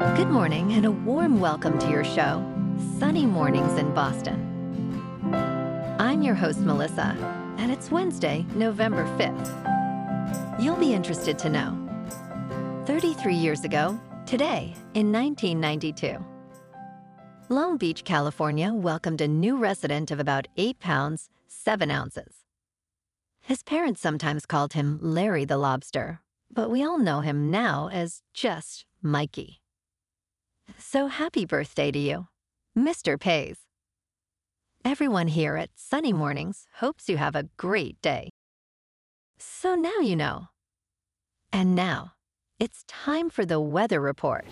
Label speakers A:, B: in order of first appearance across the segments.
A: Good morning and a warm welcome to your show, Sunny Mornings in Boston. I'm your host, Melissa, and it's Wednesday, November 5th. You'll be interested to know. 33 years ago, today, in 1992, Long Beach, California welcomed a new resident of about 8 pounds, 7 ounces. His parents sometimes called him Larry the Lobster, but we all know him now as just Mikey. So happy birthday to you, Mr. Pays. Everyone here at Sunny Mornings hopes you have a great day. So now you know. And now, it's time for the weather report.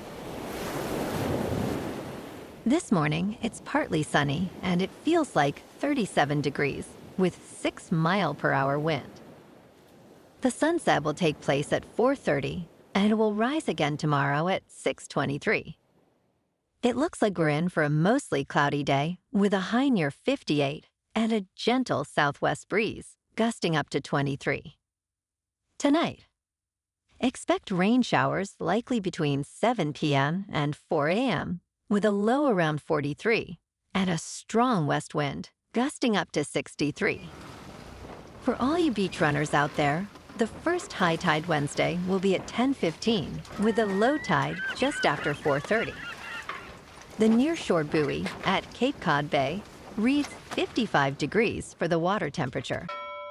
A: This morning, it's partly sunny and it feels like 37 degrees with 6-mile-per-hour wind. The sunset will take place at 4:30 and it will rise again tomorrow at 6:23. It looks like we're in for a mostly cloudy day with a high near 58 and a gentle southwest breeze gusting up to 23. Tonight, expect rain showers likely between 7 p.m. and 4 a.m. with a low around 43 and a strong west wind gusting up to 63. For all you beach runners out there, the first high tide Wednesday will be at 10:15 with a low tide just after 4:30. The nearshore buoy at Cape Cod Bay reads 55 degrees for the water temperature.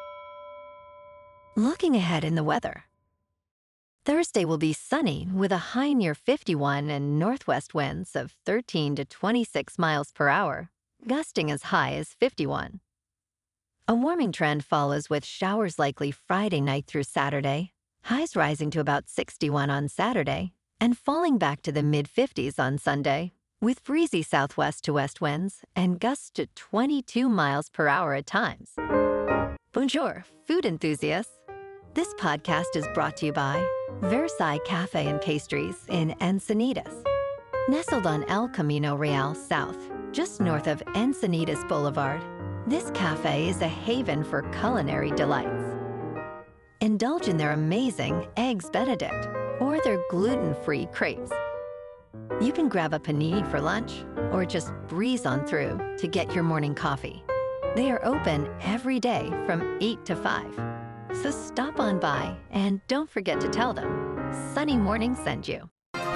A: Looking ahead in the weather. Thursday will be sunny with a high near 51 and northwest winds of 13 to 26 miles per hour, gusting as high as 51. A warming trend follows with showers likely Friday night through Saturday, highs rising to about 61 on Saturday, and falling back to the mid-50s on Sunday, with breezy southwest to west winds and gusts to 22 miles per hour at times. Bonjour, food enthusiasts. This podcast is brought to you by Versailles Cafe and Pastries in Encinitas. Nestled on El Camino Real South, just north of Encinitas Boulevard, this cafe is a haven for culinary delights. Indulge in their amazing Eggs Benedict or their gluten-free crepes. You can grab a panini for lunch or just breeze on through to get your morning coffee. They are open every day from 8 to 5. So stop on by and don't forget to tell them Sunny Morning sent you.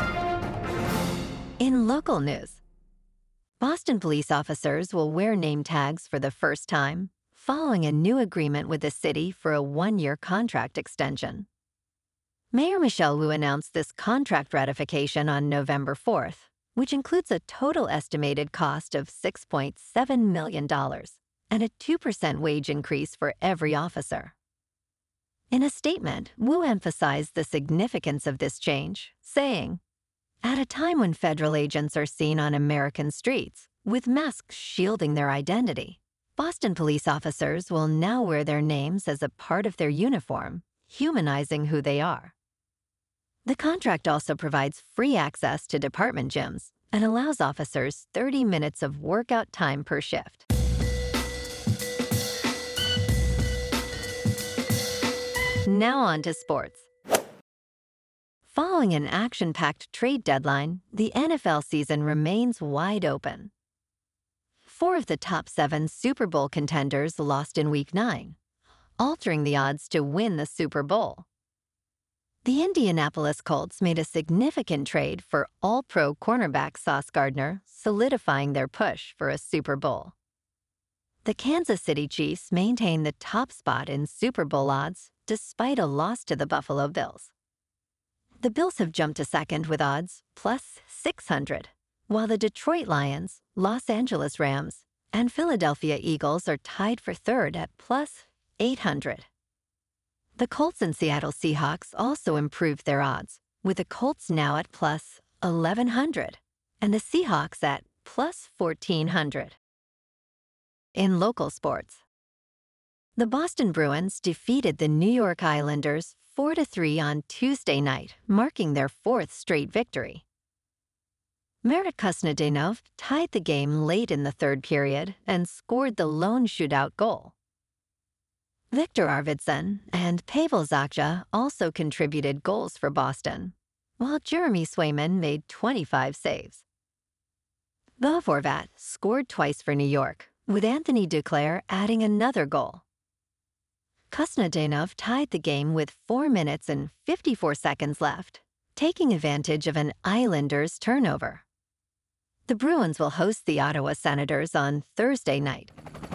A: In local news, Boston police officers will wear name tags for the first time following a new agreement with the city for a 1-year contract extension. Mayor Michelle Wu announced this contract ratification on November 4th, which includes a total estimated cost of $6.7 million and a 2% wage increase for every officer. In a statement, Wu emphasized the significance of this change, saying, "At a time when federal agents are seen on American streets with masks shielding their identity, Boston police officers will now wear their names as a part of their uniform, humanizing who they are." The contract also provides free access to department gyms and allows officers 30 minutes of workout time per shift. Now on to sports. Following an action-packed trade deadline, the NFL season remains wide open. 4 of the top 7 Super Bowl contenders lost in Week 9, altering the odds to win the Super Bowl. The Indianapolis Colts made a significant trade for All-Pro cornerback Sauce Gardner, solidifying their push for a Super Bowl. The Kansas City Chiefs maintain the top spot in Super Bowl odds despite a loss to the Buffalo Bills. The Bills have jumped to second with odds plus 600, while the Detroit Lions, Los Angeles Rams, and Philadelphia Eagles are tied for third at plus 800. The Colts and Seattle Seahawks also improved their odds, with the Colts now at plus 1,100 and the Seahawks at plus 1,400. In local sports, the Boston Bruins defeated the New York Islanders 4-3 on Tuesday night, marking their 4th straight victory. Merit Kusnedinov tied the game late in the third period and scored the lone shootout goal. Victor Arvidsson and Pavel Zacha also contributed goals for Boston, while Jeremy Swayman made 25 saves. Bo Horvat scored twice for New York, with Anthony Duclair adding another goal. Kusnetdinov tied the game with 4 minutes and 54 seconds left, taking advantage of an Islanders turnover. The Bruins will host the Ottawa Senators on Thursday night.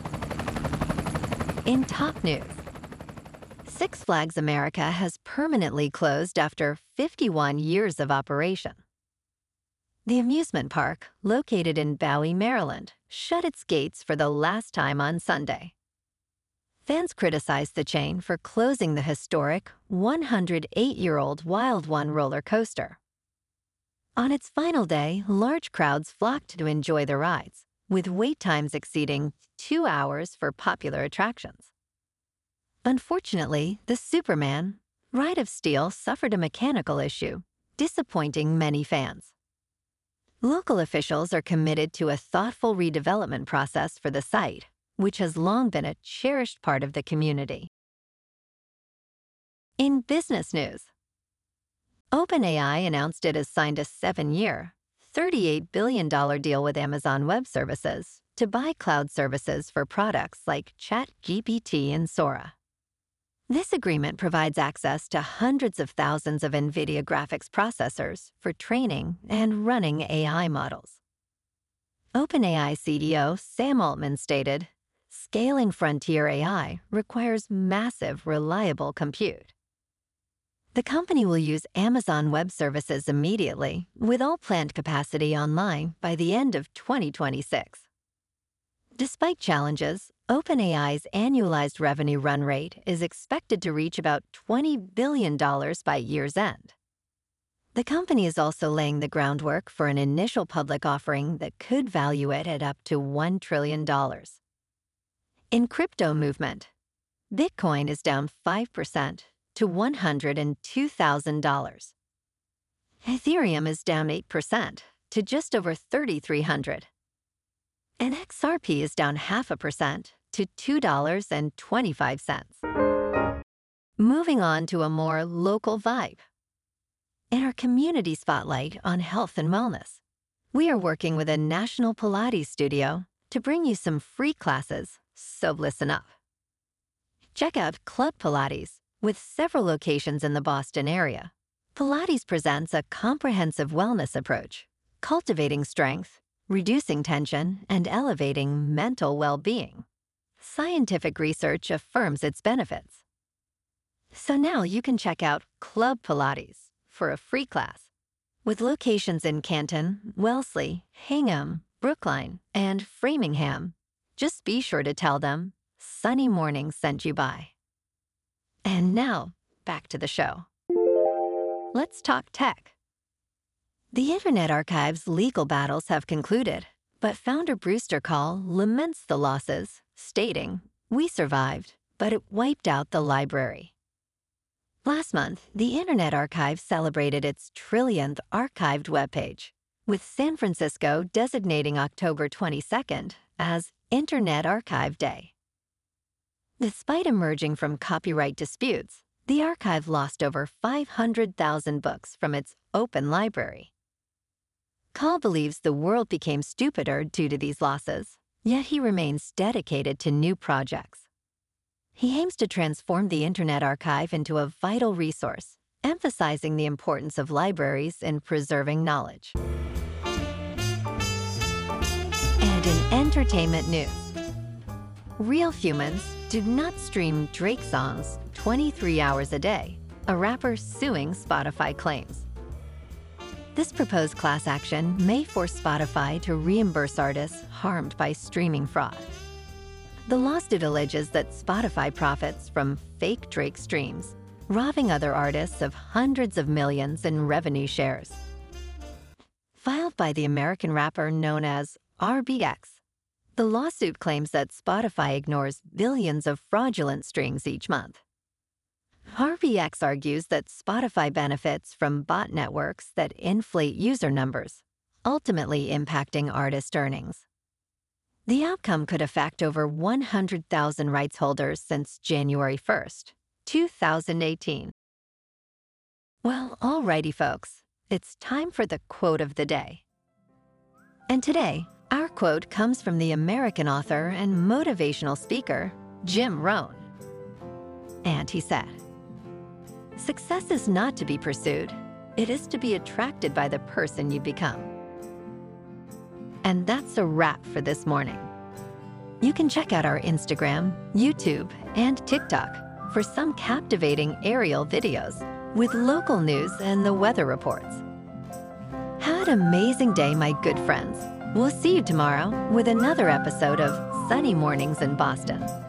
A: In top news, Six Flags America has permanently closed after 51 years of operation. The amusement park, located in Bowie, Maryland, shut its gates for the last time on Sunday. Fans criticized the chain for closing the historic 108-year-old Wild One roller coaster. On its final day, large crowds flocked to enjoy the rides, with wait times exceeding 2 hours for popular attractions. Unfortunately, the Superman Ride of Steel suffered a mechanical issue, disappointing many fans. Local officials are committed to a thoughtful redevelopment process for the site, which has long been a cherished part of the community. In business news, OpenAI announced it has signed a 7-year, $38 billion deal with Amazon Web Services to buy cloud services for products like ChatGPT and Sora. This agreement provides access to hundreds of thousands of NVIDIA graphics processors for training and running AI models. OpenAI CEO Sam Altman stated, "Scaling frontier AI requires massive, reliable compute." The company will use Amazon Web Services immediately, with all planned capacity online by the end of 2026. Despite challenges, OpenAI's annualized revenue run rate is expected to reach about $20 billion by year's end. The company is also laying the groundwork for an initial public offering that could value it at up to $1 trillion. In crypto movement, Bitcoin is down 5% to $102,000. Ethereum is down 8% to just over $3,300. And XRP is down 0.5% to $2.25. Moving on to a more local vibe. In our community spotlight on health and wellness, we are working with a national Pilates studio to bring you some free classes, so listen up. Check out Club Pilates. With several locations in the Boston area, Pilates presents a comprehensive wellness approach, cultivating strength, reducing tension, and elevating mental well-being. Scientific research affirms its benefits. So now you can check out Club Pilates for a free class. With locations in Canton, Wellesley, Hingham, Brookline, and Framingham, just be sure to tell them Sunny Morning sent you by. And now, back to the show. Let's talk tech. The Internet Archive's legal battles have concluded, but founder Brewster Kahl laments the losses, stating, "We survived, but it wiped out the library." Last month, the Internet Archive celebrated its trillionth archived webpage, with San Francisco designating October 22nd as Internet Archive Day. Despite emerging from copyright disputes, the archive lost over 500,000 books from its open library. Kahl believes the world became stupider due to these losses, yet he remains dedicated to new projects. He aims to transform the Internet Archive into a vital resource, emphasizing the importance of libraries in preserving knowledge. And in entertainment news, real humans do not stream Drake songs 23 hours a day, a rapper suing Spotify claims. This proposed class action may force Spotify to reimburse artists harmed by streaming fraud. The lawsuit alleges that Spotify profits from fake Drake streams, robbing other artists of hundreds of millions in revenue shares. Filed by the American rapper known as RBX, the lawsuit claims that Spotify ignores billions of fraudulent streams each month. RBX argues that Spotify benefits from bot networks that inflate user numbers, ultimately impacting artist earnings. The outcome could affect over 100,000 rights holders since January 1st, 2018. Well, alrighty folks, it's time for the quote of the day. And today, our quote comes from the American author and motivational speaker, Jim Rohn. And he said, "Success is not to be pursued. It is to be attracted by the person you become." And that's a wrap for this morning. You can check out our Instagram, YouTube, and TikTok for some captivating aerial videos with local news and the weather reports. Have an amazing day, my good friends. We'll see you tomorrow with another episode of Sunny Mornings in Boston.